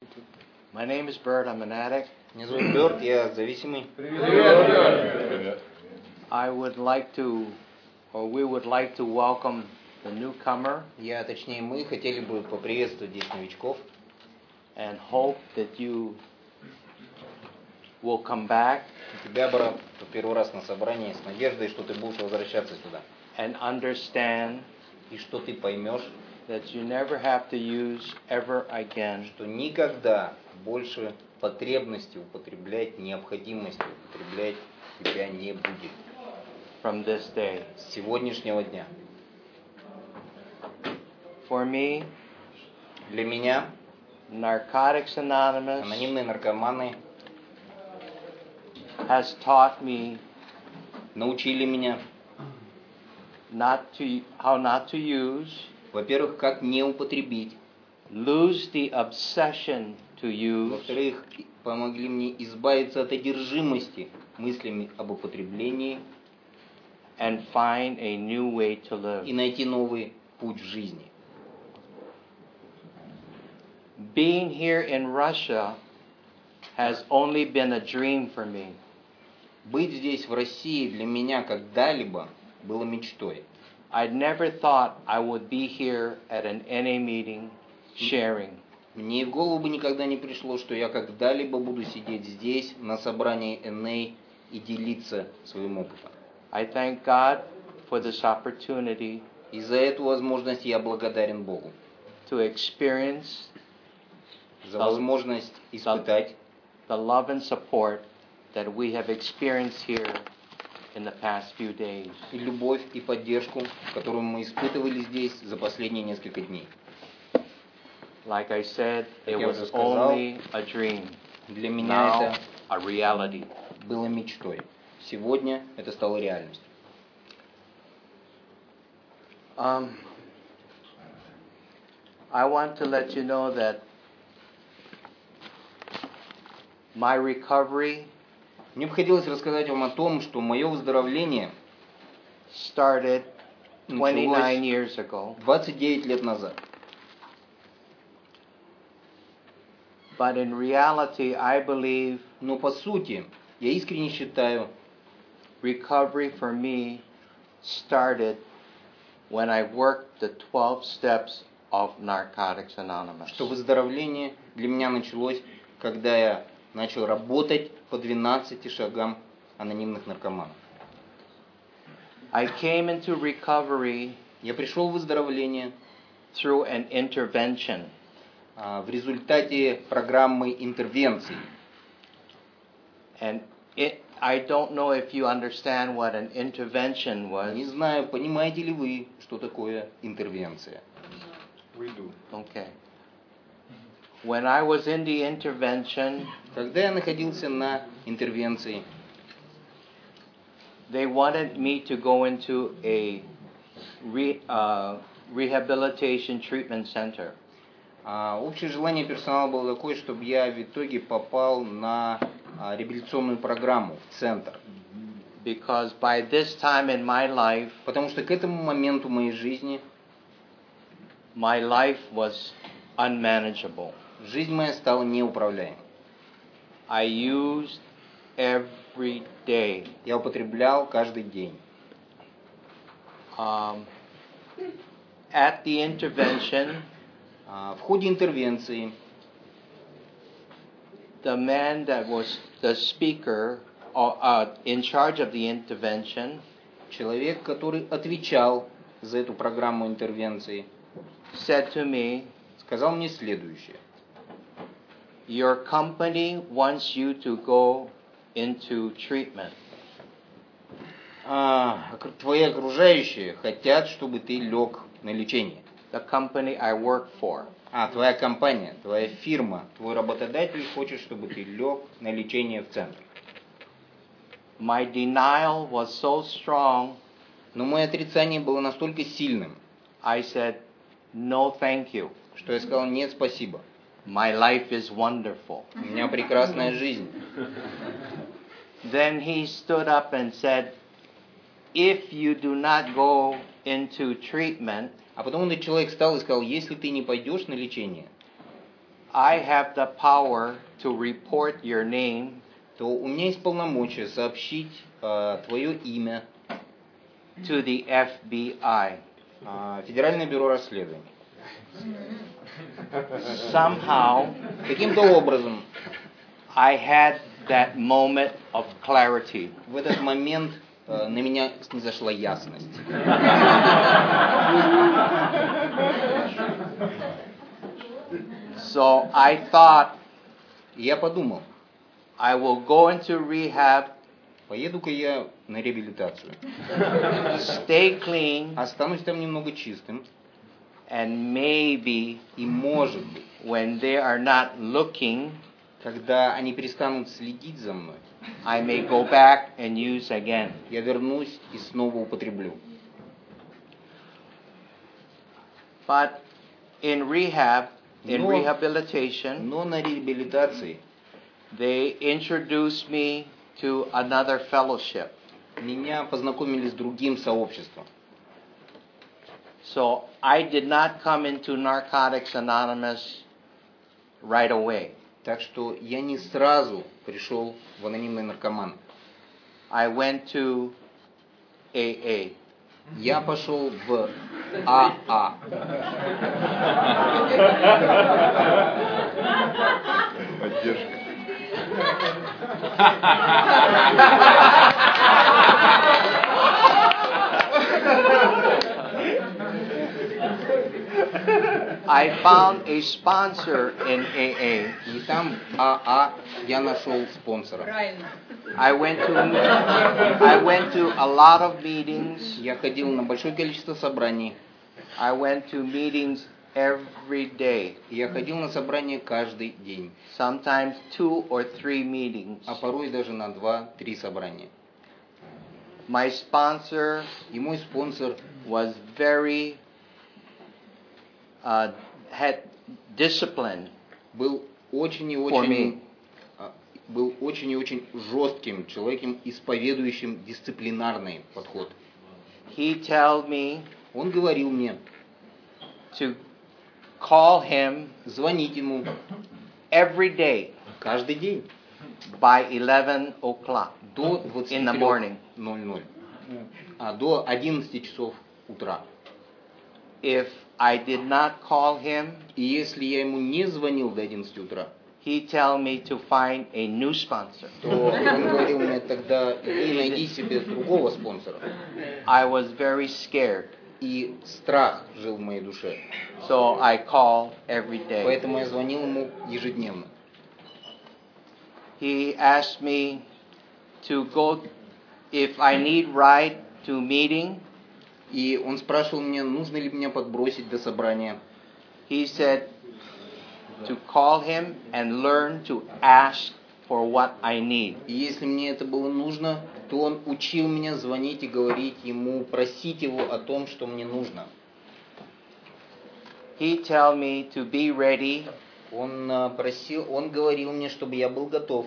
My name is Bert. I'm an addict. Меня зовут Берт, я зависимый. Привет. I would like to, or we would like to welcome the newcomer Мы хотели бы поприветствовать здесь новичков and hope that you will come back тебя, брат, первый раз на собрании с надеждой, что ты будешь возвращаться сюда. and understand И что ты поймешь, that you never have to use ever again что никогда больше потребности употреблять, необходимости употреблять тебя не будет. from this day. С сегодняшнего дня. For me, Для меня Narcotics Anonymous анонимные наркоманы has taught me научили меня, how not to use, во-первых, как не употребить, lose the obsession to use, во-вторых, помогли мне избавиться от одержимости мыслями об употреблении and find a new way to live. и найти новый путь в жизни. Being here in Russia has only been a dream for me. Быть здесь, в России, для меня когда-либо было мечтой. I'd never thought I would be here at an NA meeting sharing. Мне и в голову бы никогда не пришло, что я когда-либо буду сидеть здесь, на собрании NA, и делиться своим опытом. I thank God for this opportunity И за эту возможность я благодарен Богу. to experience За возможность испытать the love and support that we have experienced here in the past few days. и любовь, и поддержку, которую мы испытывали здесь за последние несколько дней. Like I said, it Как я was уже сказал, only a dream. Для меня Now, это a reality. было мечтой. Сегодня это стало реальностью. I want to let you know that my recovery Мне бы хотелось рассказать вам о том, что мое выздоровление started 29 началось years ago, 29 лет назад. but in reality, I believe Но по сути, я искренне считаю, recovery for me started when I worked the 12 steps of Narcotics Anonymous. что выздоровление для меня началось, когда я начал работать по 12 шагам анонимных наркоманов. I came into recovery Я пришел в выздоровление through an intervention. в результате программы интервенции. And I don't know if you understand what an intervention was. Не знаю, понимаете ли вы, что такое интервенция? We do. Okay. When I was in the intervention, Когда я находился на интервенции, they wanted me to go into a rehabilitation treatment center. Общее желание персонала было такое, чтобы я в итоге попал на реабилитационную программу в центр. Because by this time in my life, Потому что к этому моменту моей жизни my life was unmanageable. жизнь моя стала неуправляемой. I used every day. Я употреблял каждый день. At the intervention, В ходе интервенции the man that was the speaker in charge of the intervention человек, который отвечал за эту программу интервенции, said to me, сказал мне следующее. your company wants you to go into treatment. Твои окружающие хотят, чтобы ты лег на лечение. The company I work for. Твоя компания, твоя фирма, твой работодатель хочет, чтобы ты лег на лечение в центр. My denial was so strong, Но мое отрицание было настолько сильным, I said, no thank you. что я сказал: нет, спасибо. My life is wonderful. У меня прекрасная жизнь. Then he stood up and said, if you do not go into treatment, А потом этот человек встал и сказал: если ты не пойдешь на лечение, I have the power to report your name то у меня есть полномочия сообщить твое имя to the FBI. Федеральное бюро расследований. Somehow, Каким-то образом I had that moment of clarity. в этот момент на меня снизошла ясность. So I thought И я подумал, I will go into rehab, поеду-ка я на реабилитацию. stay clean, Останусь там немного чистым. and maybe И может быть, when they are not looking, когда они перестанут следить за мной, I may go back and use again. я вернусь и снова употреблю. But in rehab, in No. rehabilitation, Но на реабилитации they introduced me to another fellowship. меня познакомили с другим сообществом. So I did not come into Narcotics Anonymous right away. Так что я не сразу пришел в анонимный наркоман. I went to AA. Я пошел в АА. Поддержка. I found a sponsor in AA. И там АА я нашел спонсора. Правильно. I went to a lot of meetings. Я ходил на большое количество собраний. I went to meetings every day. Я ходил на собрания каждый день. Sometimes 2 or 3 meetings. А порой даже на 2-3 собрания. My sponsor И мой спонсор was very had discipline был очень и for me. очень жестким человеком, исповедующим дисциплинарный подход. He told me Он говорил мне to call him звонить ему every day каждый день by 11 o'clock до in the morning. 23:00, до 11 часов утра. If I did not call him, И если я ему не звонил до 11 утра, he tell me to find a new sponsor. то он говорил мне тогда: иди найди себе другого спонсора. I was very scared, И страх жил в моей душе. so I called every day. Поэтому я звонил ему ежедневно. He asked me to go if I need ride to meeting. И он спрашивал меня, нужно ли меня подбросить до собрания. He said to call him and learn to ask for what I need. И если мне это было нужно, то он учил меня звонить и говорить ему, просить его о том, что мне нужно. He tell me to be ready Он говорил мне, чтобы я был готов.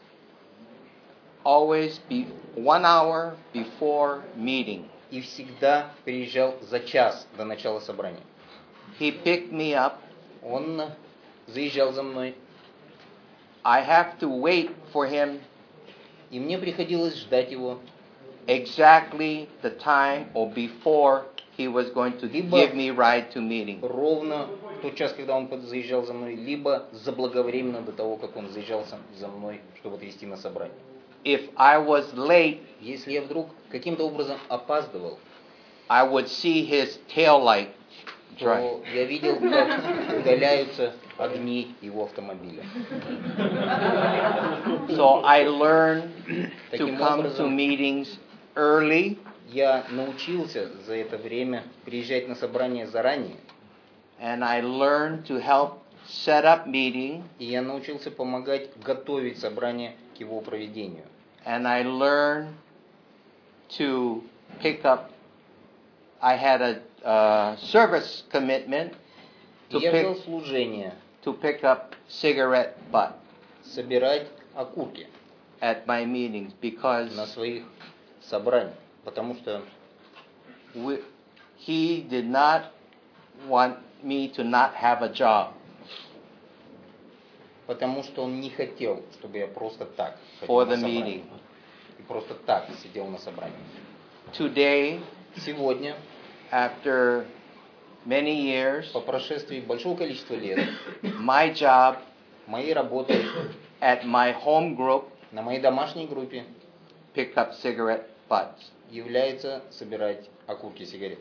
always be 1 hour before meeting. И всегда приезжал за час до начала собрания. He picked me up. Он заезжал за мной. I have to wait for him И мне приходилось ждать его. exactly the time or before he was going to Либо give me ride to meeting. ровно в тот час, когда он заезжал за мной, либо заблаговременно до того, как он заезжал за мной, чтобы отвезти на собрание. If I was late, Если я вдруг каким-то образом опаздывал, I would see his tail light drive. то я видел, как удаляются огни его автомобиля. So I learned to Таким come to образом, meetings early я научился за это время приезжать на собрание заранее, and I learned to help set up meeting и я научился помогать готовить собрание к его проведению. and I learned to pick up. I had a service commitment И я взял служение to pick up cigarette butt собирать окурки at my meetings because на своих собраниях, потому что he did not want me to not have a job. Потому что он не хотел, чтобы я просто так ходил for на the собрание. meeting. И просто так сидел на собрании. Today, Сегодня, after many years, по прошествии большого количества лет, my job моей работой at my home group на моей домашней группе pick up cigarette butts. является собирать окурки сигарет.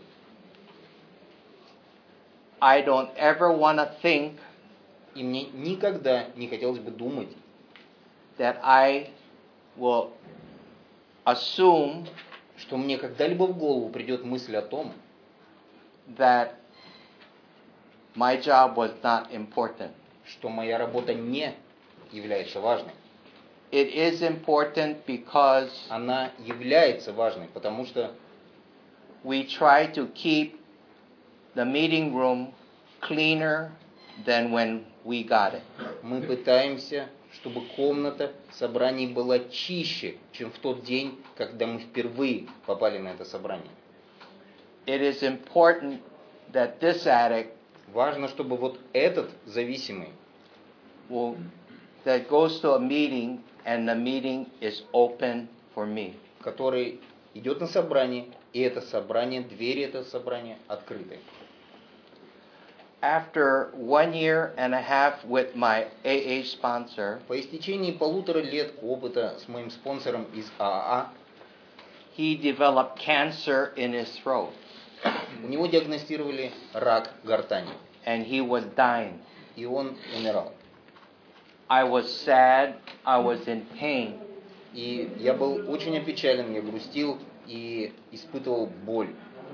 I don't ever want to think И мне никогда не хотелось бы думать, that I will assume что мне когда-либо в голову придет мысль о том, that my job was not important. что моя работа не является важной. It is important because Она является важной, потому что we try to keep the meeting room cleaner than when we got it. мы пытаемся, чтобы комната собраний была чище, чем в тот день, когда мы впервые попали на это собрание. It is important that this addict Важно, чтобы вот этот зависимый, that goes to a meeting and the meeting is open for me. который идет на собрание, и это собрание, двери этого собрания открыты. After 1.5 years with my AA sponsor, По истечении 1,5 лет опыта с моим спонсором из АА, he developed cancer in his throat у него диагностировали рак гортани, and he was dying. и он умирал. I was sad, I was in pain. И я был очень опечален, я грустил и испытывал боль.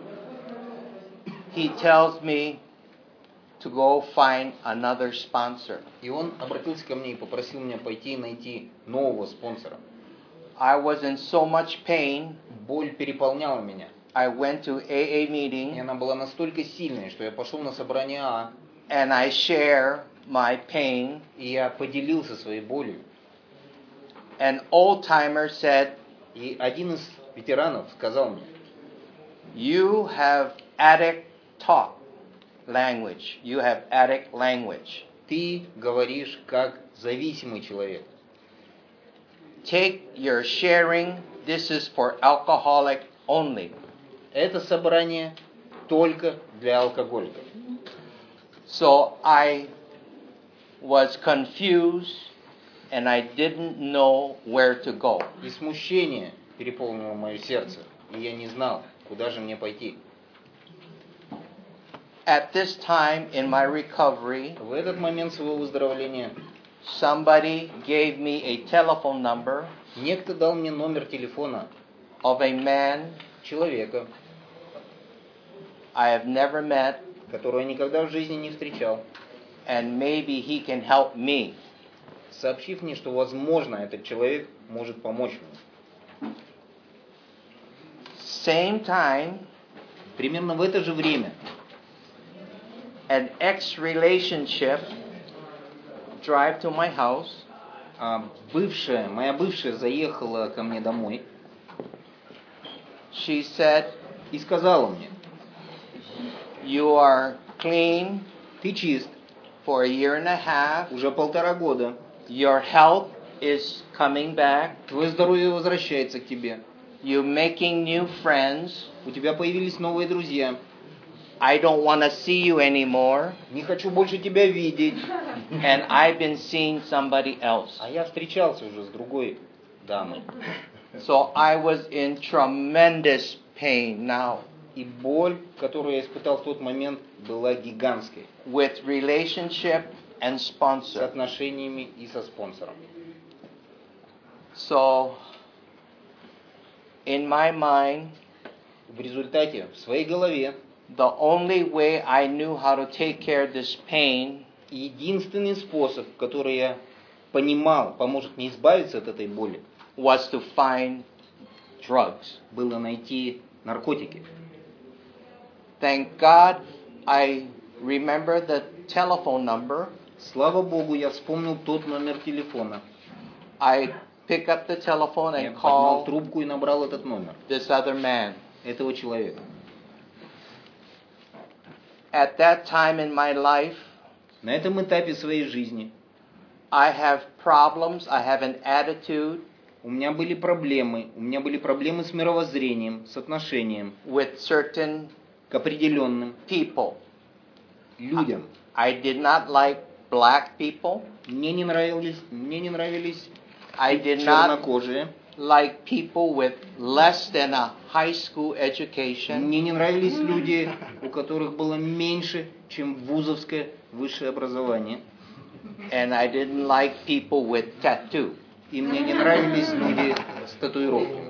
He tells me to go find another sponsor. И он обратился ко мне и попросил меня пойти и найти нового спонсора. I was in so much pain. Боль переполняла меня. I went to AA И meeting она была настолько сильной, что я пошел на собрание АА, and I share my pain. и я поделился своей болью. An old timer said, И один из ветеранов сказал мне: "You have addict talk language. You have addict language. ты говоришь как зависимый человек. Take your sharing. This is for alcoholic only." Это собрание только для алкоголиков. So I was confused and I didn't know where to go. И смущение переполнило мое сердце, и я не знал, куда же мне пойти. At this time in my recovery, В этот момент своего выздоровления somebody gave me a telephone number некто дал мне номер телефона of a man человека, I have never met, которого я никогда в жизни не встречал, and maybe he can help me. сообщив мне, что, возможно, этот человек может помочь мне. Same time, Примерно в это же время an ex-relationship drive to my house моя бывшая заехала ко мне домой She said, и сказала мне: "You are clean ты чист, for 1.5 years. уже 1,5 года, Your health is coming back. твое здоровье возвращается к тебе, You're making new friends. у тебя появились новые друзья, I don't want to see you anymore. не хочу больше тебя видеть, And I've been seeing somebody else." а я встречался уже с другой дамой. So I was in tremendous pain now И боль, которую я испытал в тот момент, была гигантской, with relationship and с sponsor. отношениями и со спонсором. So in my mind, В результате в своей голове the only way I knew how to take care of this pain единственный способ, который я понимал, поможет мне избавиться от этой боли, was to find drugs. было найти наркотики. Thank God I remember the telephone number. Слава Богу, я вспомнил тот номер телефона. I pick up the telephone Я and поднял call трубку и набрал этот номер, this other man. этого человека. At that time in my life, На этом этапе своей жизни I have problems. I have an attitude У меня были проблемы. У меня были проблемы с мировоззрением, с отношением with certain к определенным people. людям. I did not like black people. Мне не нравились I did not чернокожие. like people with less than a high school education. Мне не нравились люди, у которых было меньше, чем вузовское высшее образование. And I didn't like people with tattoo. И мне не нравились люди с татуировками.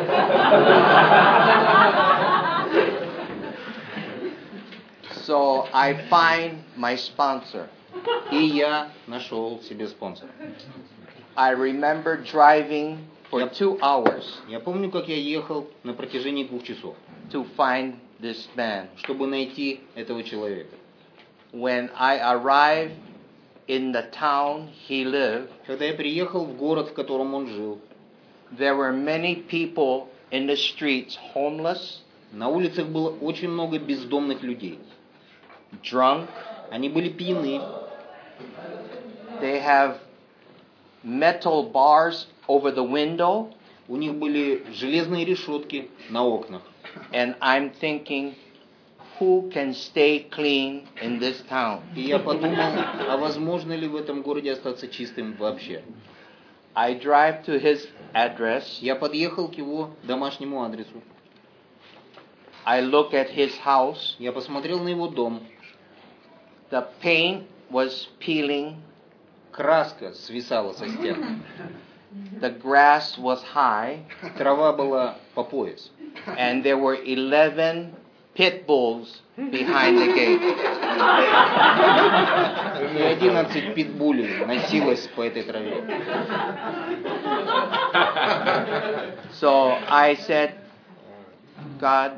So I find my sponsor. И я нашел себе спонсора. I remember driving for 2 hours Я помню, как я ехал на протяжении 2 часов, to find this man. чтобы найти этого человека. When I arrived in the town he lived, Когда я приехал в город, в котором он жил, there were many people in the streets homeless, на улицах было очень много бездомных людей. drunk. Они были пьяны, They have metal bars over the window, у них были железные решетки на окнах. and I'm thinking, who can stay clean in this town? И я подумал, а возможно ли в этом городе остаться чистым вообще? I drive to his address. Я подъехал к его домашнему адресу. I look at his house. Я посмотрел на его дом. The paint was peeling. Краска свисала со стен. The grass was high. Трава была по пояс. And there were 11 pit bulls behind the gate. И 11 питбулей носилось по этой траве. So I said, God,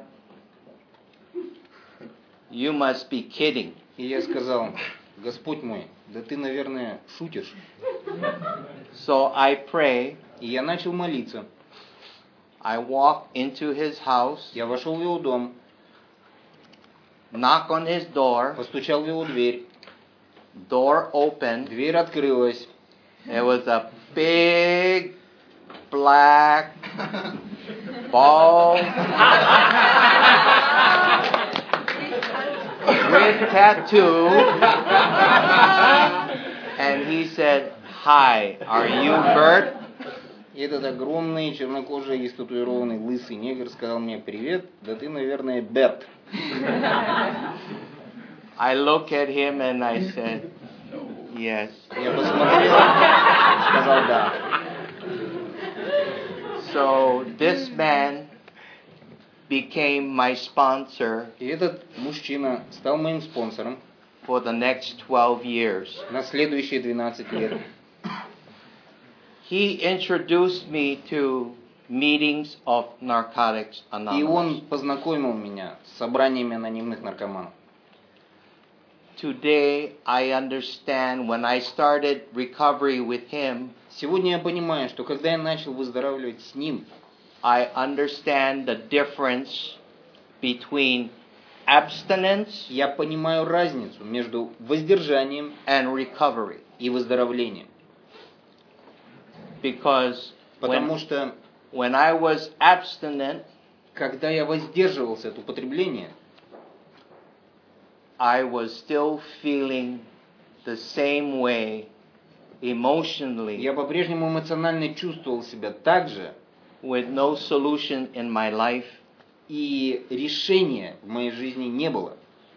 you must be kidding. И я сказал, Господь мой, да ты, наверное, шутишь. So I pray. И я начал молиться. I walk into his house, Я вошел в его дом, knock on his door. постучал в его дверь. Door opened. Дверь открылась. There was a big black bald with tattoo, and he said, "Hi, are you Bert?" И этот огромный, чернокожий и статуированный лысый негр сказал мне: привет, да ты, наверное, Берт. I look at him and I said, "Yes." Я посмотрел и сказал да. So this man became my sponsor И этот мужчина стал моим спонсором for the next 12 years. на следующие 12 лет. He introduced me to meetings of Narcotics И Anonymous. он познакомил меня с собраниями анонимных наркоманов. Today I understand when I started recovery with him, Сегодня я понимаю, что когда я начал выздоравливать с ним, I understand the difference between abstinence я понимаю разницу между воздержанием and recovery. и выздоровлением. Because Потому что, when I was abstinent, когда я воздерживался от употребления, I was still feeling the same way emotionally, я по-прежнему эмоционально чувствовал себя так же, with no solution in my life. и решения в моей жизни не было.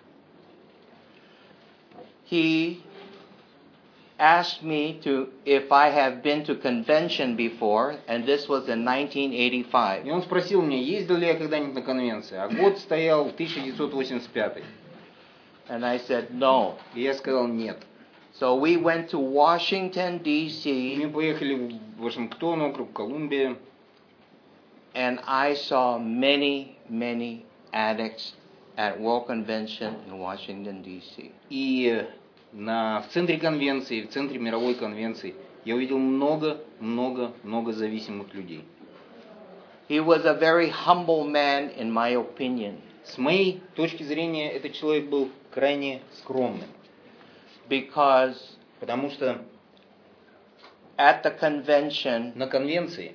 He asked me if I have been to convention before, and this was in 1985. И он спросил меня, ездил ли я когда-нибудь на конвенции, а год стоял 1985. And I said no. И я сказал нет. So we went to Washington, И D.C., мы поехали в Вашингтон, округ Колумбия, and I saw many, many addicts at World Convention in Washington, D.C. и в центре конвенции, в центре мировой конвенции я увидел много зависимых людей. He was a very humble man, in my opinion, С моей точки зрения, этот человек был крайне скромным, because потому что At the convention, На конвенции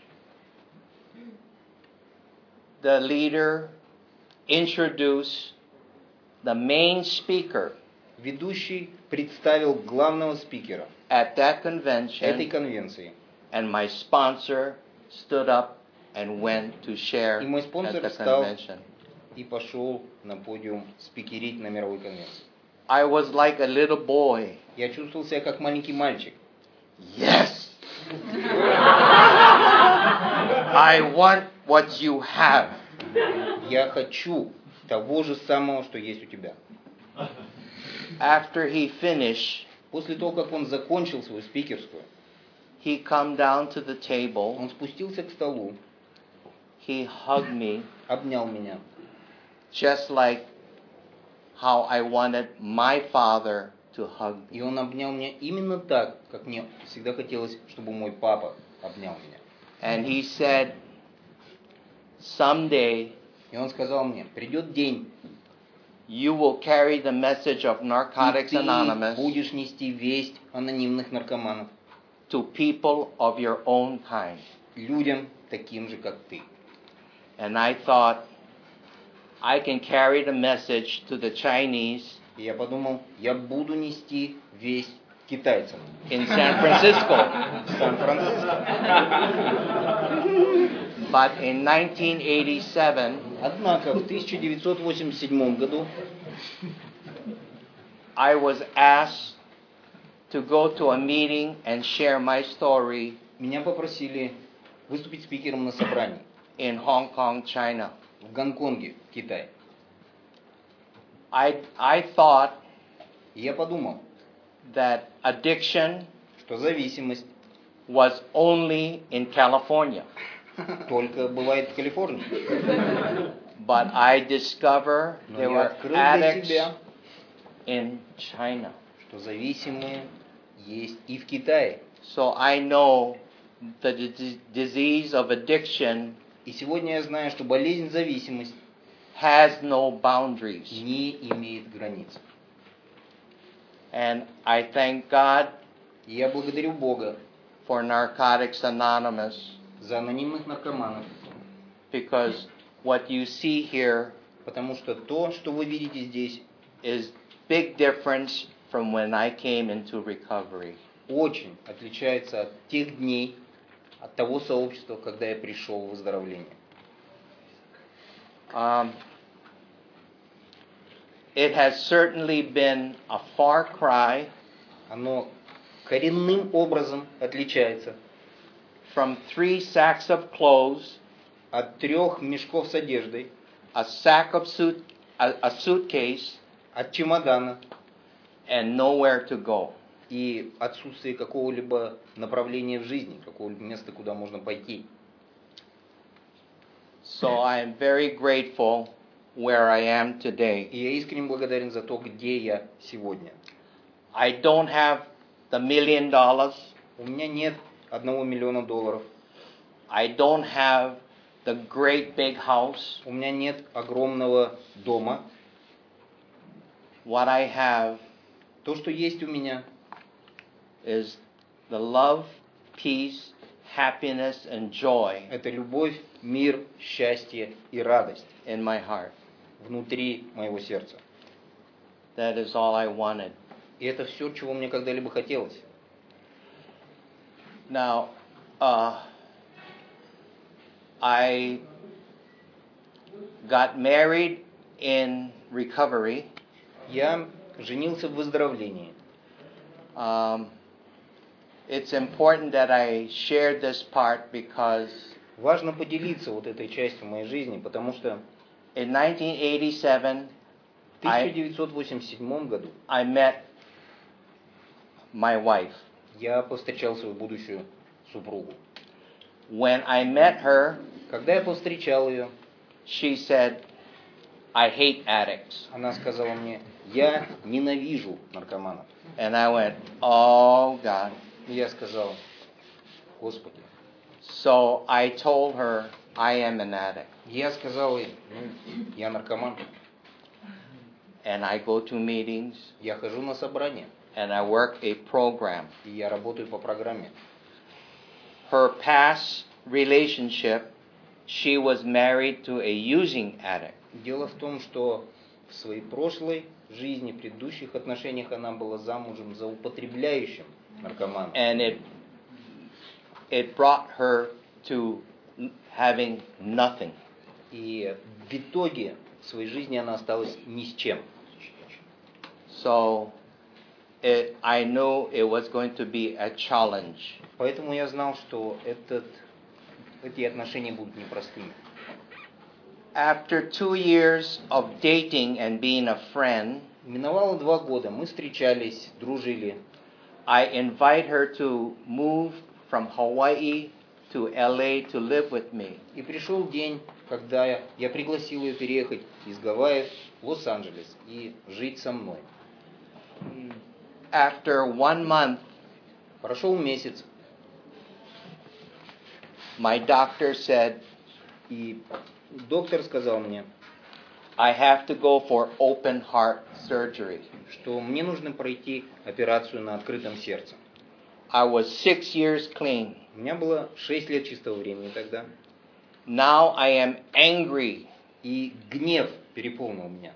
the leader introduced the main speaker ведущий представил главного спикера at that этой convention, конвенции. and my sponsor stood up and went to share И мой at спонсор the встал convention. и пошел на подиум спикерить на мировой конвенции. I was like a little boy. Я чувствовал себя как маленький мальчик. Yes! I want what you have. Я хочу того же самого, что есть у тебя. After he finished, После того, как он закончил свою спикерскую, he come down to the table, он спустился к столу, he hugged me, обнял меня, just like how I wanted my father to hug me. и он обнял меня именно так, как мне всегда хотелось, чтобы мой папа обнял меня. And he said, someday И он сказал мне, придет день, you will carry the message of и Narcotics ты Anonymous будешь нести весть анонимных наркоманов to people of your own kind. людям, таким же, как ты. And I thought, I can carry the message to the Chinese И я подумал, я буду нести весть китайцам in San Francisco. в Сан-Франциско. But in 1987, Однако в 1987 году I was asked to go to a meeting and share my story меня попросили выступить спикером на собрании in Hong Kong, China. в Гонконге, Китай. I thought И я подумал, that addiction что зависимость was only in California. только бывает в Калифорнии. But I discovered Но there я were открыл для addicts себя, in China. что зависимые есть и в Китае. So I know the disease of addiction И сегодня я знаю, что болезнь зависимости has no boundaries. не имеет границ. And I thank God И я благодарю Бога for Narcotics Anonymous, за анонимных наркоманов, because what you see here потому что то, что вы видите здесь, is big difference from when I came into recovery. очень отличается от тех дней, от того сообщества, когда я пришел в выздоровление. It has certainly been a far cry Оно коренным образом отличается from 3 sacks of clothes, от 3 мешков с одеждой, a suitcase, от чемодана and nowhere to go. и отсутствие какого-либо направления в жизни, какого-либо места, куда можно пойти. So I am very grateful where I am today. И я искренне благодарен за то, где я сегодня. I don't have the $1 million. У меня нет $1 миллиона. I don't have the great big house. У меня нет огромного дома. What I have То, что есть у меня, is the love, peace, happiness, and joy это любовь, мир, счастье и радость in my heart. внутри моего сердца. That is all I wanted. И это все, чего мне когда-либо хотелось. Now, I got married in recovery. Я женился в выздоровлении. It's important that I share this part because Важно поделиться вот этой частью моей жизни, потому что in 1987, в 1987 году I met my wife. я повстречал свою будущую супругу. When I met her, Когда я повстречал ее, she said, I hate addicts. она сказала мне, я ненавижу наркоманов. And I went, oh God. И я сказал, Господи. So I told her, I am an addict. Я сказал ей, я наркоман. And I go to meetings Я хожу на собрания. and I work a program. И я работаю по программе. Her past relationship, she was married to a using addict. Дело в том, что в своей прошлой жизни, предыдущих отношениях она была замужем за употребляющим наркоманом. And it brought her to having nothing. И в итоге в своей жизни она осталась ни с чем. So I knew it was going to be a challenge. Поэтому я знал, что эти отношения будут непростыми. After 2 years of dating and being a friend, Миновало 2 года, мы встречались, дружили. I invite her to move from Hawaii to LA to live with me. И пришел день, когда я пригласил ее переехать из Гавайев в Лос-Анджелес и жить со мной. After 1 month, Прошел месяц, my doctor said, и доктор сказал мне, I have to go for open heart surgery. что мне нужно пройти операцию на открытом сердце. I was 6 years clean. У меня было 6 лет чистого времени тогда. Now I am angry. И гнев переполнил меня.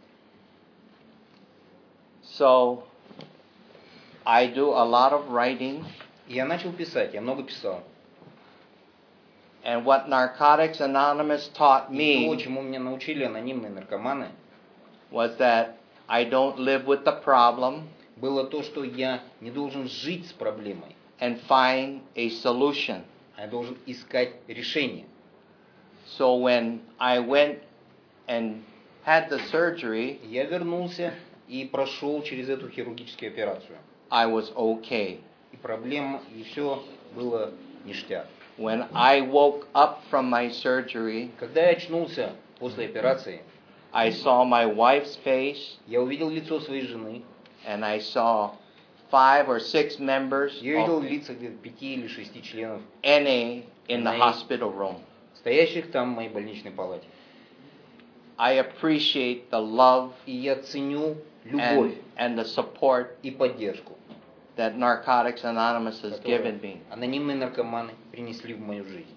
So I do a lot of writing. И я начал писать, я много писал. And what Narcotics Anonymous taught И то, me чему меня научили анонимные наркоманы, was that I don't live with the problem было то, что я не должен жить с проблемой, and find a solution. а я должен искать решение. So when I went and had the surgery, Я вернулся и прошел через эту хирургическую операцию. I was okay. И проблема, и все было ништяк. When I woke up from my surgery, Когда я очнулся после операции, I saw my wife's face я увидел лицо своей жены, and I saw 5 or 6 members я видел of лица где-то 5 или 6 членов, NA in the NA. hospital room. стоящих там в моей больничной палате. I appreciate the love И я ценю любовь and the support и поддержку, that Narcotics Anonymous has given которую me. анонимные наркоманы принесли в мою жизнь.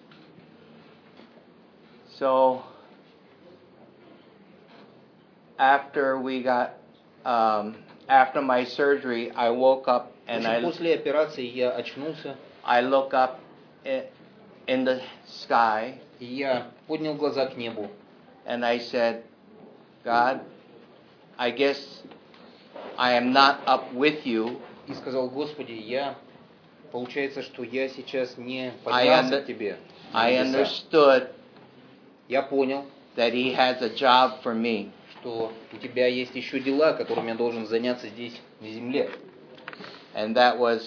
So after my surgery, I woke up В and общем, после операции я очнулся, I look up in the sky и я поднял глаза к небу. and I said, God, I guess I am not up with you. И сказал: Господи, получается, что я сейчас не I поднялся к Тебе. на I небеса. understood Я понял, that He has a job for me. что у Тебя есть еще дела, которыми я должен заняться здесь, на земле. And that was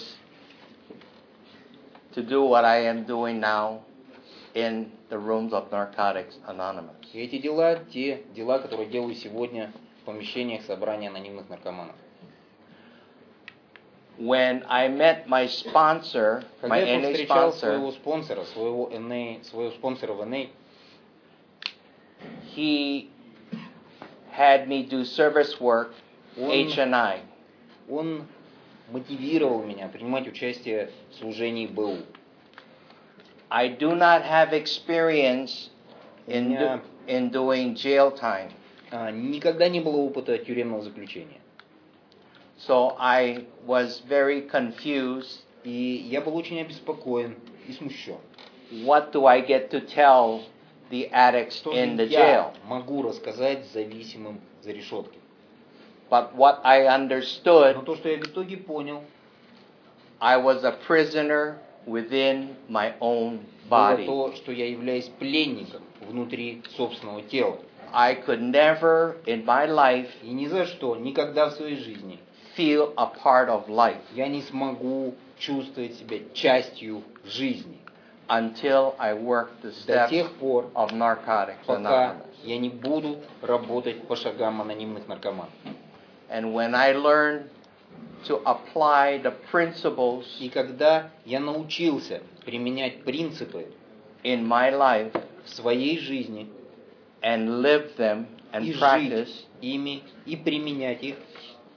to do what I am doing now in the rooms of Narcotics Anonymous. И эти дела, те дела, которые делаю сегодня в помещениях собрания анонимных наркоманов. When I met my sponsor, Когда my я NA повстречал sponsor, своего спонсора, своего спонсора в NA, he had me do service work, HNI. он мотивировал меня принимать участие в служении БУ. I do not have experience in меня doing jail time. Никогда не было опыта тюремного заключения. So I was very confused. И я был очень обеспокоен и смущен. What do I get to tell the addicts Что же in the я jail? могу рассказать зависимым за решеткой? But what I Но understood, то, что я в итоге понял, I was a prisoner within my own было body. то, что я являюсь пленником внутри собственного тела. I could never in my life И ни за что, никогда в своей жизни feel a part of life я не смогу чувствовать себя частью жизни until I work the до steps тех пор, of Narcotics пока Anonymous. я не буду работать по шагам анонимных наркоманов. And when I learned to apply the principles И когда я научился применять принципы in my life в своей жизни and live them and и practice, жить ими, и применять их,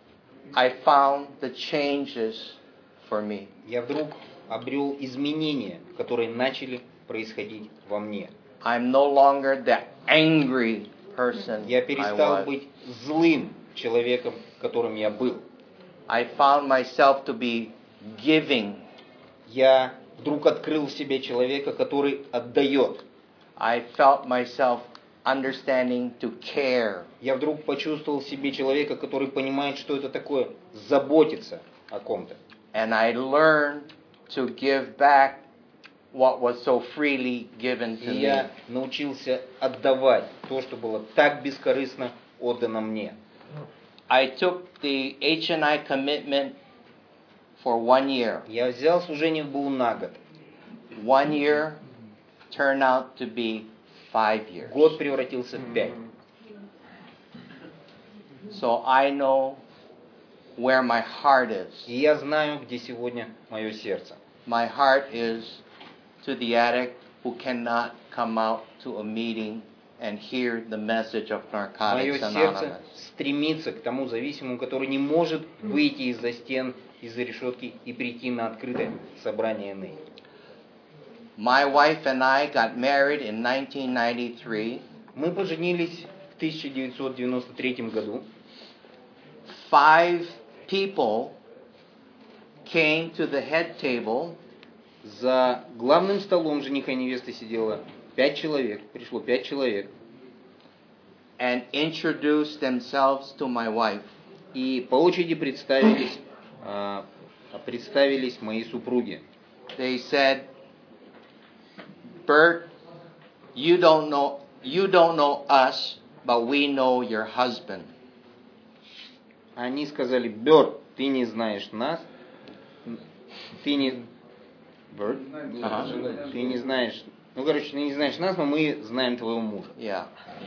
I found the changes for me. я вдруг обрел изменения, которые начали происходить во мне. I'm no longer the angry person Я I перестал was. быть злым человеком, которым я был. I found myself to be giving. Я вдруг открыл в себе человека, который отдает. I felt myself understanding to care. Я вдруг почувствовал в себе человека, который понимает, что это такое заботиться о ком-то. And I learned to give back what was so freely given to И me. я научился отдавать то, что было так бескорыстно отдано мне. I took the H&I commitment for 1 year. Я взял служение в БУ на год. 1 year turned out to be 5 years. Год превратился в 5. So I know where my heart is. И я знаю, где сегодня мое сердце. My heart is to the addict who cannot come out to a meeting and hear the message of Мое Narcotics сердце Anonymous. стремится к тому зависимому, который не может выйти из-за стен, из-за решетки и прийти на открытое собрание НЭ. My wife and I got married in 1993. Мы поженились в 1993 году. 5 people came to the head table За главным столом жениха и невесты сидело 5 человек, пришло 5 человек. and introduced themselves to my wife. И по очереди представились мои супруги. They said, Bert, you don't know us, but we know your husband. Они сказали: Берт, ты не знаешь нас, ты не... Берт? Ты не знаешь... ты не знаешь нас, но мы знаем твоего мужа. Yeah.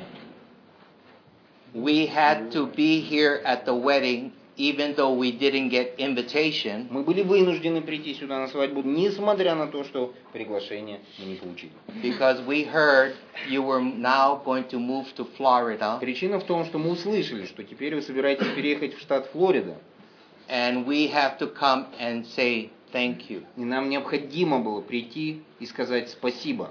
We had to be here at the wedding, even though we didn't get invitation, Мы были вынуждены прийти сюда на свадьбу, несмотря на то, что приглашение мы не получили. because we heard you were now going to move to Florida, Причина в том, что мы услышали, что теперь вы собираетесь переехать в штат Флорида, and we have to come and say thank you. и нам необходимо было прийти и сказать спасибо.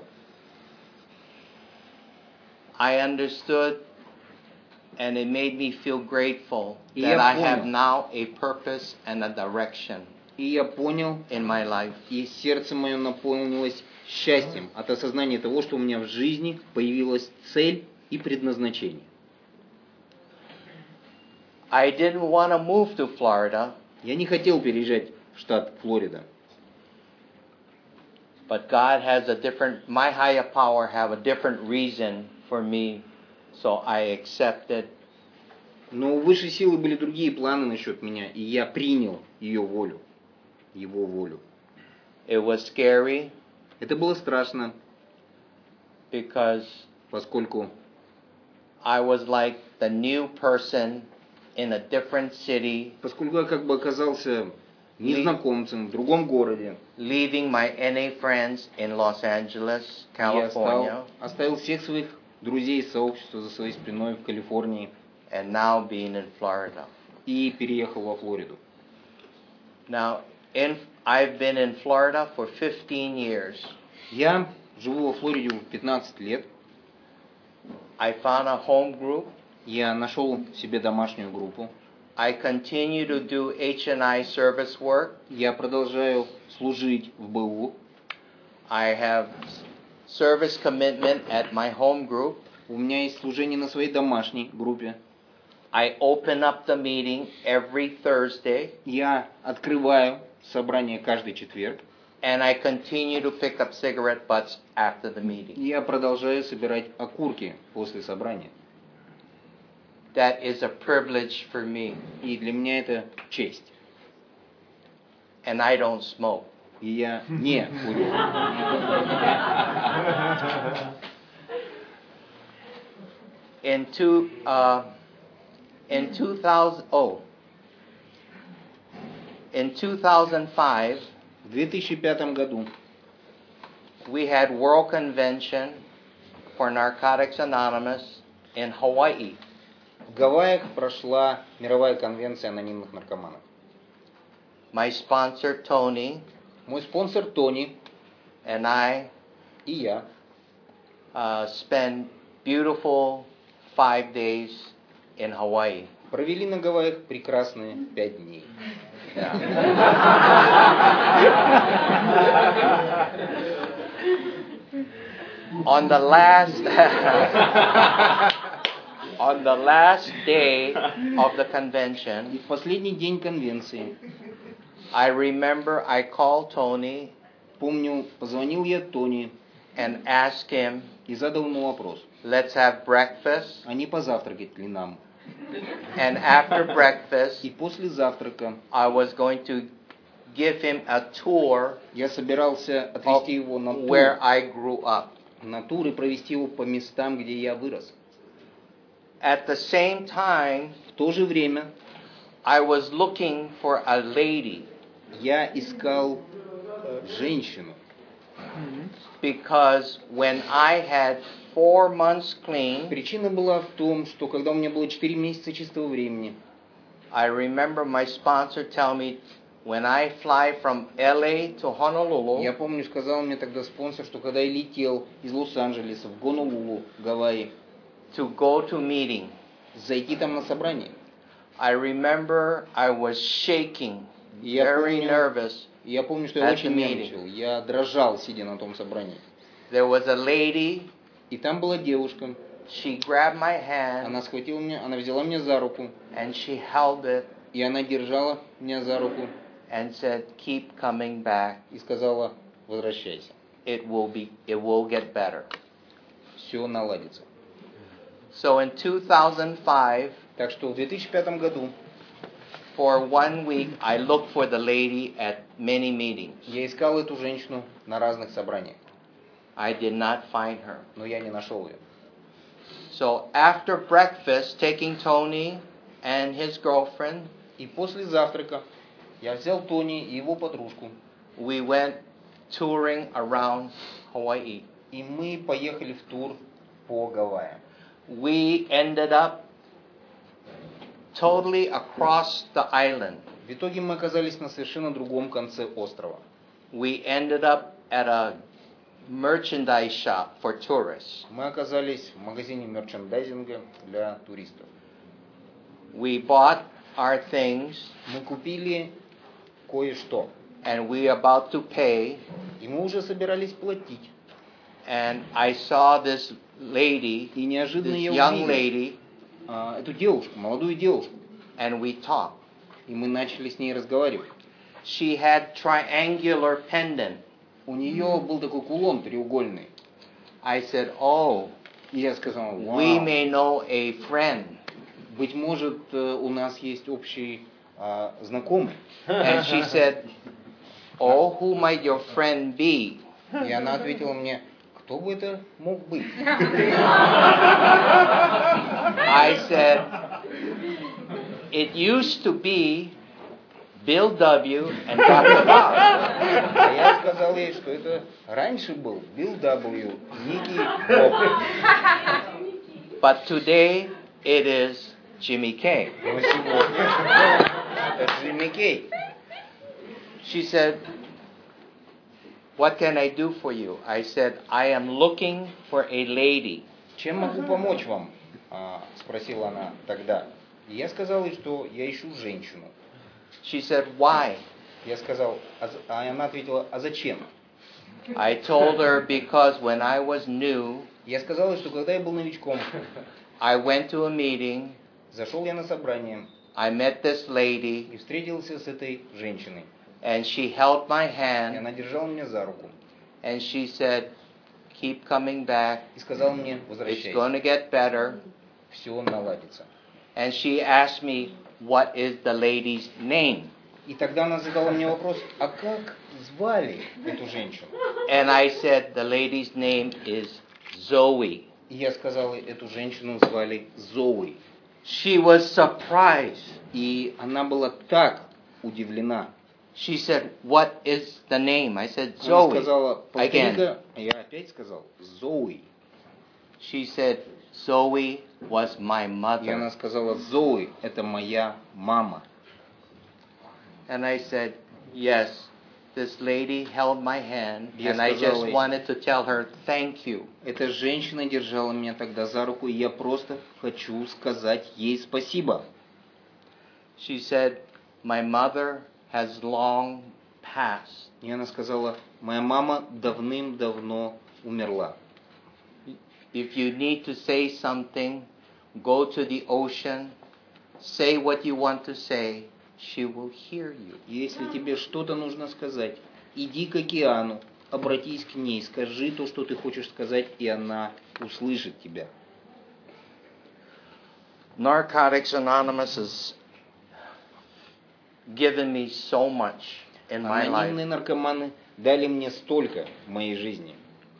I understood, and it made me feel grateful И that я I have понял. now a purpose and a direction И я понял, in my life. и сердце мое наполнилось счастьем от осознания того, что у меня в жизни появилась цель и предназначение. I didn't want to move to Florida, Я не хотел переезжать в штат Флорида, but God has my higher power have a different reason for me, so I accepted. но у высшей силы были другие планы насчет меня, и я принял ее волю, его волю. It was scary Это было страшно, because поскольку I was like the new person in a different city, я как бы оказался незнакомцем в другом городе. leaving my NA friends in Los Angeles, Я California, оставил всех своих друзей и сообщества за своей спиной в Калифорнии and now being in Florida. и переехал во Флориду. Now, I've been in Florida for 15 years. Я живу во Флориде 15 лет. I found a home group. Я нашел себе домашнюю группу. I continue to do H&I service work. Я продолжаю служить в БУ. I have service commitment at my home group. У меня есть служение на своей домашней группе. I open up the meeting every Thursday, Я открываю собрание каждый четверг. and I continue to pick up cigarette butts after the meeting. Я продолжаю собирать окурки после собрания. That is a privilege for me, И для меня это честь. and I don't smoke. И я не курю. In 2005, В 2005 году we had World Convention for Narcotics Anonymous in Hawaii. В Гавайях прошла мировая конвенция анонимных наркоманов. My sponsor, Tony, Мой спонсор Тони and I и я spent beautiful 5 days in Hawaii. провели на Гавайях прекрасные 5 дней. On the last day of the И convention, в последний день конвенции, I remember I called Tony помню, позвонил я Тони and asked him, и задал ему вопрос, let's have breakfast. а не позавтракать ли нам? And after breakfast, И после завтрака I was going to give him a tour я собирался of отвезти его where I grew up. на тур и провести его по местам, где я вырос. At the same time, В то же время I was looking for a lady я искал женщину, because when I had 4 months clean, Причина была в том, что когда у меня было 4 месяца чистого времени, I remember my sponsor telling me when I fly from LA to Honolulu, я помню, сказал мне тогда спонсор, что когда я летел из Лос-Анджелеса в Гонолулу, Гавайи, to go to meeting, зайти там на собрание. I remember I was shaking, Я very помню, nervous. я помню, что я At очень the meeting. нервничал. Я дрожал, сидя на том собрании. There was a lady, И там была девушка. she grabbed my hand Она схватила меня, она взяла меня за руку. and she held it И она держала меня за руку and said, keep coming back. и сказала, возвращайся. It will get better. Все наладится. So in 2005, Так что в 2005 году for 1 week, I looked for the lady at many meetings. я искал эту женщину на разных собраниях. I did not find her. Но я не нашел ее. So after breakfast, taking Tony and his girlfriend, И после завтрака я взял Тони и его подружку. we went touring around Hawaii. И мы поехали в тур по Гавайям. We ended up totally across the island. В итоге мы оказались на совершенно другом конце острова. We ended up at a merchandise shop for tourists. Мы оказались в магазине мерчендайзинга для туристов. We bought our things Мы купили кое-что. and we about to pay, И мы уже собирались платить. and I saw this lady, И неожиданно this я young увидел lady, эту девушку, молодую девушку. and we talked. И мы начали с ней разговаривать. She had triangular pendant. У нее был такой кулон треугольный. I said, oh, И я сказал, we вау, may know a friend. быть может, у нас есть общий знакомый. And she said, oh, who might your friend be? И она ответила мне, кто бы это мог быть? I said, it used to be Bill W. and Dr. Bob. А я сказал ей, что это раньше был Билл W, Ники Боб. But today it is Jimmy K. Но сегодня это Джимми Кей. She said, what can I do for you? I said, I am looking for a lady. Чем могу помочь вам? Спросила она тогда. И я сказал ей, что я ищу женщину. She said, why? Я сказал, а она ответила, а зачем? I told her because when I was new, Я сказал ей, что когда я был новичком, I went to a meeting, зашел я на собрание I met this и lady, встретился с этой женщиной. and she held my И hand, она держала меня за руку and she said, keep coming back, и сказала мне, it's возвращайся, going to get better. все наладится. And she asked me, what is the lady's name? И тогда она задала мне вопрос, а как звали эту женщину? And I said, the lady's name is Zoe. И я сказал, эту женщину звали Зоуи. She was surprised. И она была так удивлена. She said, what is the name? I said, Она Zoe. сказала, Again. повтори-ка. Я опять сказал, Зоуи. She said, Zoe was my И она mother. сказала, Зои, это моя мама. And I said, yes, this lady held my hand, Я and I just сказал ей, wanted to tell her thank you. Эта женщина держала меня тогда за руку, и я просто хочу сказать ей спасибо. She said, my mother has long passed. И она сказала, моя мама давным-давно умерла. If you need to say something, go to the ocean, say what you want to say, she will hear you. Если тебе что-то нужно сказать, иди к океану, обратись к ней, скажи то, что ты хочешь сказать, и она услышит тебя. Narcotics Anonymous has given me so much in my life. Анонимные наркоманы дали мне столько в моей жизни.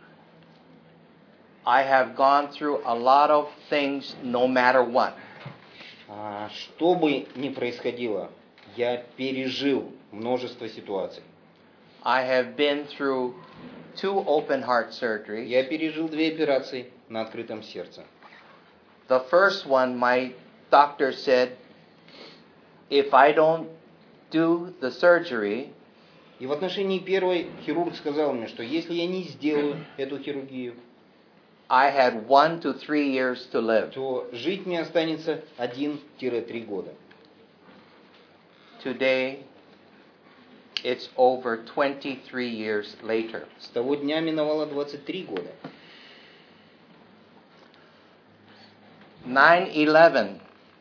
I have gone through a lot of things no matter what. Что бы ни происходило, я пережил множество ситуаций. I have been through 2 open heart surgeries. Я пережил 2 операции на открытом сердце. The first one, my doctor said, if I don't do the surgery, И в отношении первой хирург сказал мне, что если я не сделаю эту хирургию, I had 1 to 3 years to live. то жить мне останется 1-3 года. Today, it's over 23 years later. С того дня миновало 23 года. 9/11,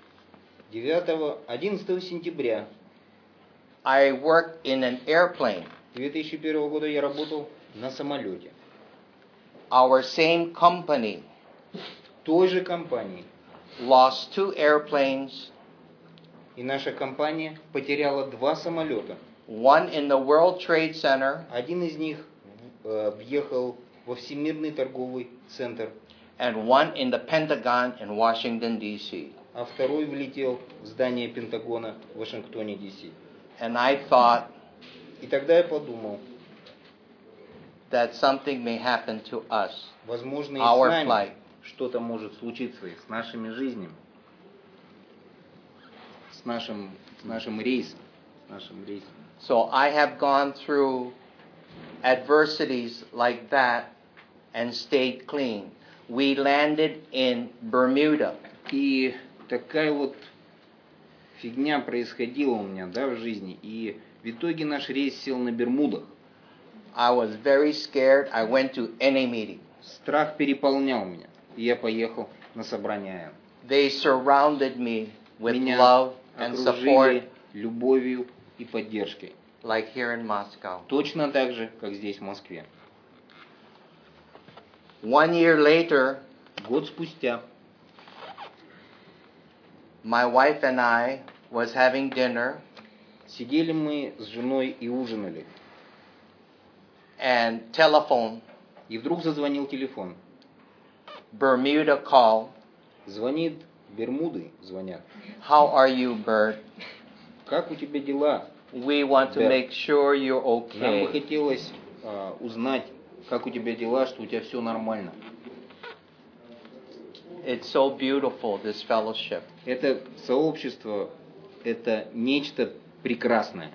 11 сентября I worked in an airplane. 2001 года я работал на самолете. Our same company Той же компании. lost 2 airplanes, И наша компания потеряла 2 самолета. one in the World Trade Center Один из них въехал во Всемирный торговый центр, and one in the Pentagon in Washington, D.C. а второй влетел в здание Пентагона в Вашингтоне, Д.С. And I thought И тогда я подумал, that something may happen to us, возможно, и our с нами flight. что-то может случиться и с нашими жизнями, с нашим рейсом. So I have gone through adversities like that and stayed clean. We landed in Bermuda. И такая вот фигня происходила у меня, в жизни. И в итоге наш рейс сел на Бермудах. I was very scared. I went to any meeting. Страх переполнял меня. И я поехал на собрание АЭН. They surrounded me with Меня love and support, окружили любовью и поддержкой. like here in Moscow. Точно так же, как здесь, в Москве. 1 year later, Год спустя my wife and I was having dinner, сидели мы с женой и ужинали. and telephone, И вдруг зазвонил телефон. Bermuda call. Звонит Бермуды, звонят. How are you, Bert? Как у тебя дела? We want to Bert. make sure you're Нам бы okay. хотелось узнать, как у тебя дела, что у тебя все нормально. It's so beautiful, this fellowship. Это сообщество, это нечто прекрасное.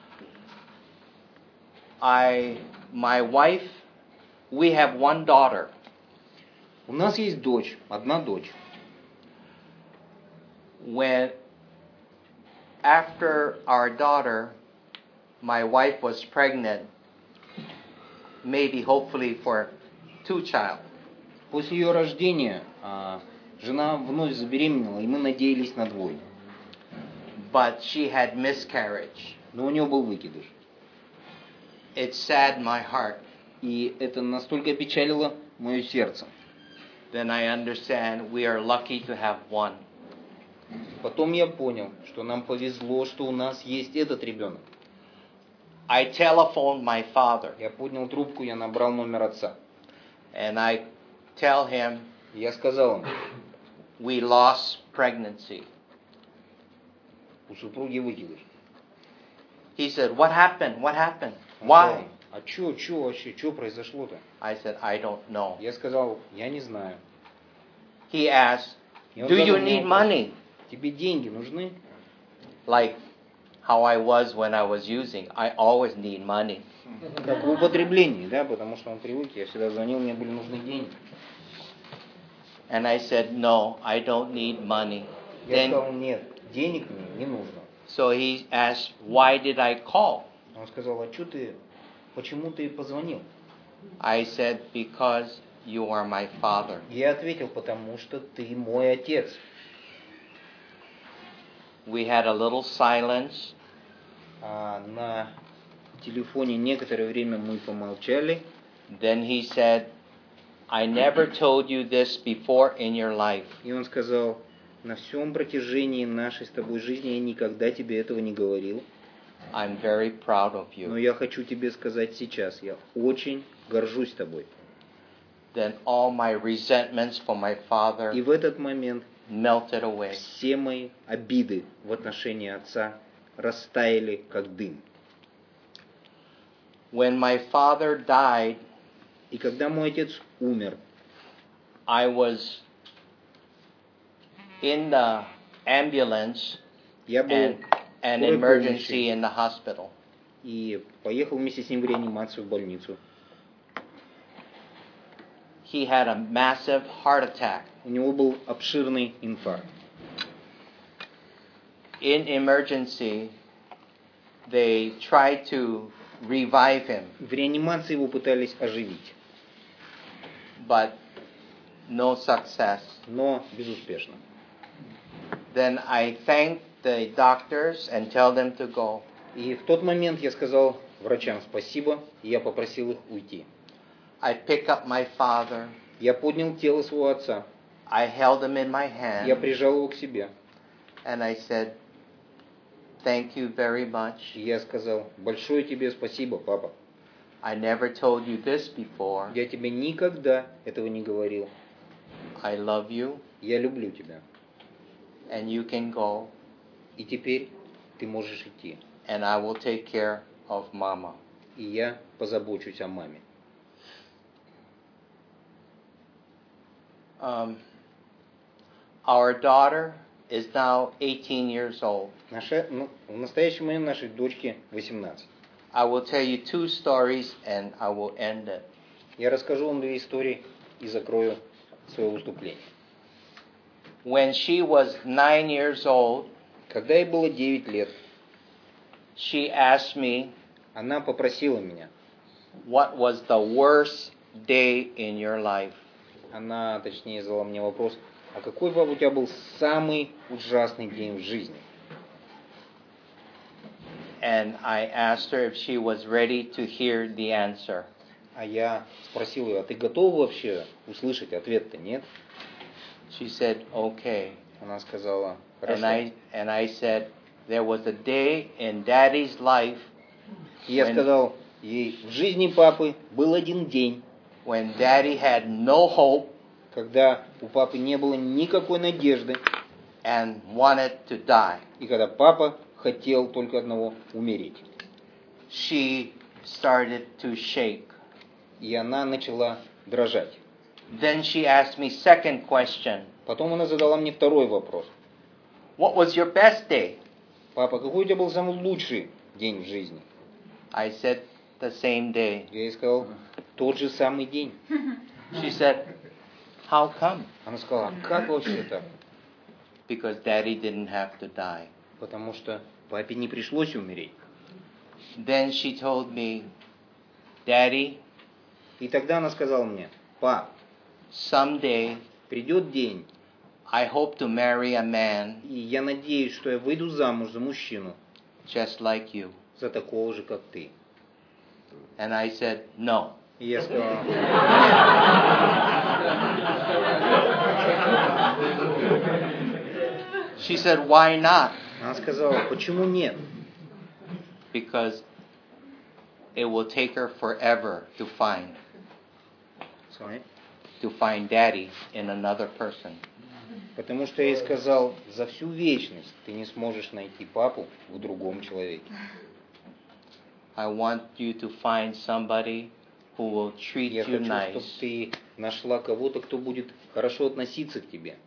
My wife, we have 1 daughter. У нас есть дочь, одна дочь. When after our daughter, my wife was pregnant, maybe hopefully for 2 child. После ее рождения жена вновь забеременела, и мы надеялись на 2. But she had miscarriage. Но у нее был выкидыш. It saddened my heart. И это настолько печалило мое сердце. Then I understand we are lucky to have 1. Потом я понял, что нам повезло, что у нас есть этот ребенок. I telephoned my father Я поднял трубку, я набрал номер отца. and I tell him И я сказал ему, we lost pregnancy. у супруги выкидыш. He said, what happened? What happened? Он Why? сказал, а что вообще, что произошло-то? I said, I don't know. Я сказал, я не знаю. he asked, И он do you задал мне need вопрос, money? тебе деньги нужны? Like how I was when I was using. I always need money. Как в употреблении, да, потому что он привык, я всегда звонил, мне были нужны деньги. And I said, no, I don't need money. Я Then, сказал, нет, денег мне не нужно. so he asked, why did I call? Он сказал, почему ты позвонил? I said, because you are my father. Я ответил, потому что ты мой отец. We had a little silence. На телефоне некоторое время мы помолчали. Then he said, I never told you this before in your life. И он сказал, на всем протяжении нашей с тобой жизни я никогда тебе этого не говорил. I'm very proud of Но you. я хочу тебе сказать сейчас, я очень горжусь тобой. Then all my resentments for my И father в этот момент melted away. все мои обиды в отношении отца растаяли, как дым. When my father died, И когда мой отец умер, I was in the ambulance я был and an скорой emergency помощи in the hospital. и поехал вместе с ним в реанимацию в больницу. He had a massive heart attack. У него был обширный инфаркт. In emergency, they tried to revive him, В реанимации его пытались оживить, but no success. но безуспешно. Then I thanked the doctors and tell them to go. И в тот момент я сказал врачам спасибо, и я попросил их уйти. I picked up my father. Я поднял тело своего отца, I held him in my я hand, прижал его к себе, and I said, thank you very much. и я сказал, большое тебе спасибо, папа. I never told you this before. Я тебе никогда этого не говорил. I love you, Я люблю тебя. and you can go, И теперь ты можешь идти. and I will take care of Mama. И я позабочусь о маме. Our daughter is now 18 years old. В настоящий момент нашей дочке 18. I will tell you two stories and I will end it. Я расскажу вам две истории и закрою свое выступление. When she was 9 years old, Когда ей было 9 лет, she asked me, она попросила меня, what was the worst day in your life? она, точнее, задала мне вопрос, а какой, папа, у тебя был самый ужасный день в жизни? And I asked her if she was ready to hear the answer. А я спросил ее, а ты готова вообще услышать ответ-то, нет? She said, okay. Она сказала, And хорошо. I said, there was a day in Daddy's life И я сказал ей, в жизни папы был один день, when Daddy had no hope когда у папы не было никакой надежды, and wanted to die. и когда папа хотел только одного — умереть. She started to shake. И она начала дрожать. Then she asked me second question. Потом она задала мне второй вопрос. What was your best day? Папа, какой у тебя был самый лучший день в жизни? I said, the same day. Я ей сказал, тот же самый день. She said, how come? Она сказала, а как вообще так? Because Daddy didn't have to die. Потому что папе не пришлось умереть. Then she told me, Daddy, И тогда она сказала мне, пап, someday придет день, I hope to marry a man и я надеюсь, что я выйду замуж за мужчину, just like you. за такого же, как ты. And I said, no. И я сказал, She said, why not? она сказала, почему нет? Because it will take her forever to find Daddy in another person. Потому что я ей сказал, за всю вечность ты не сможешь найти папу в другом человеке. I want you to find somebody who will treat Я you хочу, nice. чтобы ты нашла кого-то, кто будет хорошо относиться к тебе.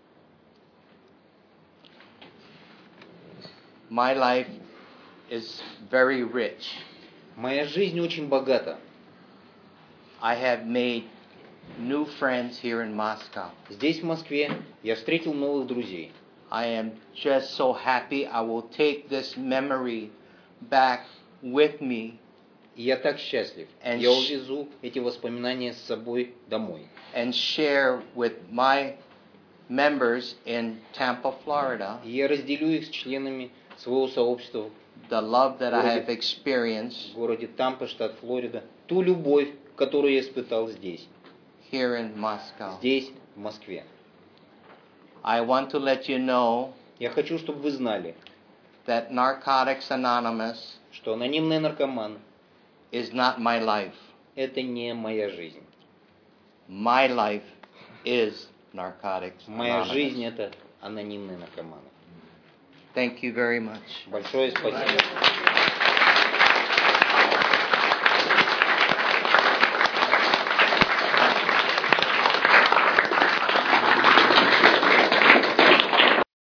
My life is very rich. Моя жизнь очень богата. I have made new friends here in Moscow. Здесь, в Москве, я встретил новых друзей. I am just so happy I will take this memory back with me И я так счастлив. And Я увезу эти воспоминания с собой домой. and share with my members in Tampa, Florida, И я разделю их с членами своего сообщества the love that I have в experienced городе Тампа, штат Флорида. Ту любовь, которую я испытал здесь. here in Moscow. Здесь, в Москве. I want to let you know Я хочу, чтобы вы знали, that Narcotics Anonymous что анонимные наркоманы is not my life. – это не моя жизнь. My life is Narcotics Моя жизнь – Anonymous. это анонимные наркоманы. Thank you very much. Большое спасибо.